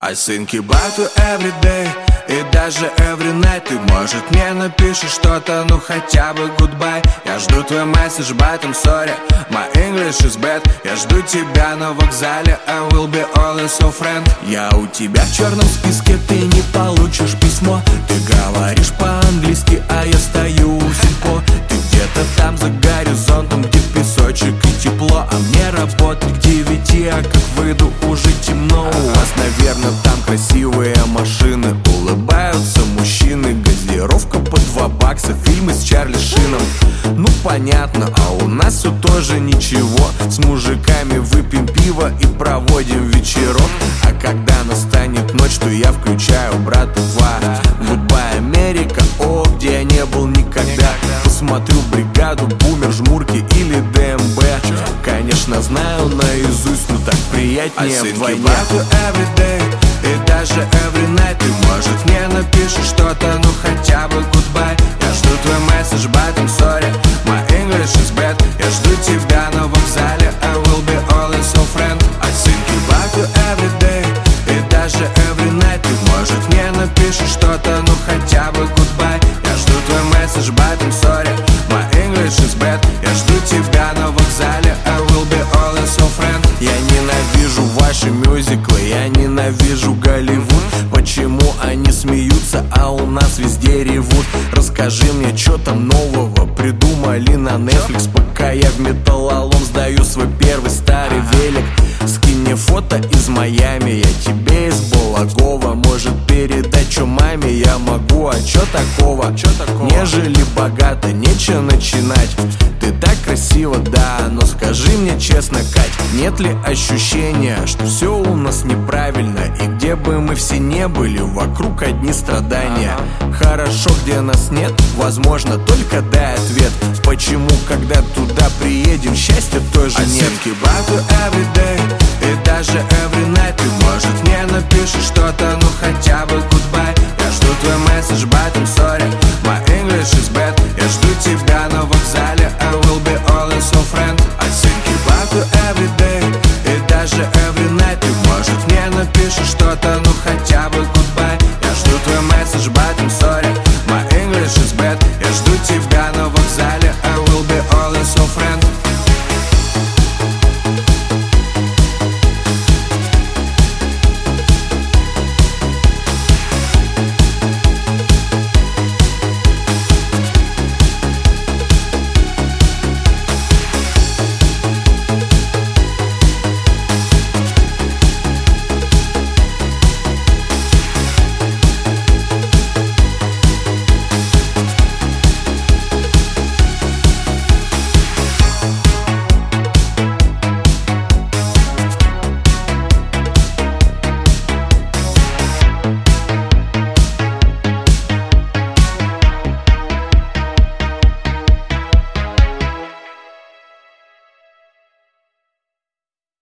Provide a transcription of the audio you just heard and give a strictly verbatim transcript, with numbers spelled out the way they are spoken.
I think about you every day и даже every night. Ты, может, мне напишешь что-то, ну хотя бы goodbye. Я жду твой месседж, but I'm sorry, my English is bad. Я жду тебя на вокзале, I will be always your friend. Я у тебя в черном списке, ты не получишь письмо. Ты говоришь по-английски, а я стою у сельпо. Ты где-то там за горизонтом, где песочек и тепло. А мне работать к девяти, а как выйду, уже темно. У вас, наверное, там красивые машины, улыбаются мужчины, газировка по два бакса, фильмы с Чарли Шином. Ну понятно, а у нас все тоже ничего. С мужиками выпьем пиво и проводим вечерок. А когда настанет ночь, то я включаю брата два. Goodbye, Америка, о, где я не был никогда. Посмотрю бригаду, бумер, жмурки или ДМБ. Конечно, знаю наизусть, но так приятнее вдвойне. И даже every night. Ты, может, мне напишешь что-то, ну хотя бы goodbye. Я жду твой месседж, but I'm sorry, my English is bad. Я жду тебя на вокзале, I will be always your friend. I think about you every day и даже every night. Ты, может, мне напишешь что-то, ну хотя бы goodbye. Я жду твой месседж, but I'm sorry, my English is bad. Я жду тебя на вокзале, I will be always your friend. Я ненавижу ваши мюзиклы, я ненавижу Голливуд. Почему они смеются, а у нас везде ревут? Расскажи мне, что там нового придумали на Netflix. Пока я в металлолом сдаю свой первый старый велик. Скинь мне фото из Майами, я тебе из Балагова. Может передать, что маме я могу, а чё такого? Чё такого? Не жили богато, нечего начинать. Ты так красиво, да, но скажи мне честно, Кать, нет ли ощущения, что все у нас неправильно? И где бы мы все не были, вокруг одни страдания. Хорошо, где нас нет, возможно, только дай ответ. Почему, когда туда приедем, счастья тоже нет? I think about you every day и даже every night. Ты, может, мне напишешь что-то, ну хотя бы goodbye. Я жду твой месседж, but I'm sorry, my English is bad. Я жду тебя на вокзале, I will be always your friend. I think about you every day и даже every night. Ты, может, мне напишешь что-то, ну хотя бы goodbye.